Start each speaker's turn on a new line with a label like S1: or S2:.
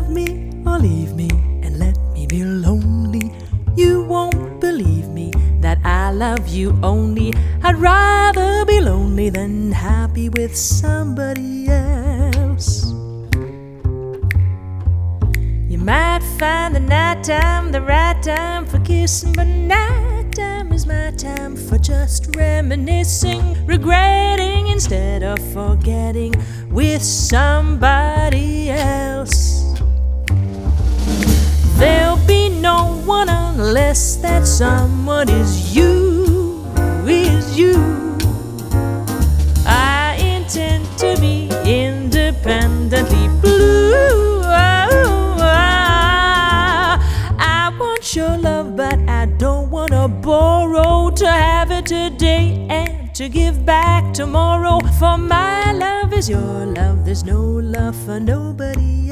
S1: me or leave me and let me be lonely. You won't believe me that I love you only. I'd rather be lonely than happy with somebody else. You might find the night time the right time for kissing, but night time is my time for just reminiscing, regretting instead of forgetting with somebody else. There'll be no one unless that someone is you, is you. I intend to be independently blue. I want your love, but I don't want to borrow, to have it today and to give back tomorrow. For my love is your love, there's no love for nobody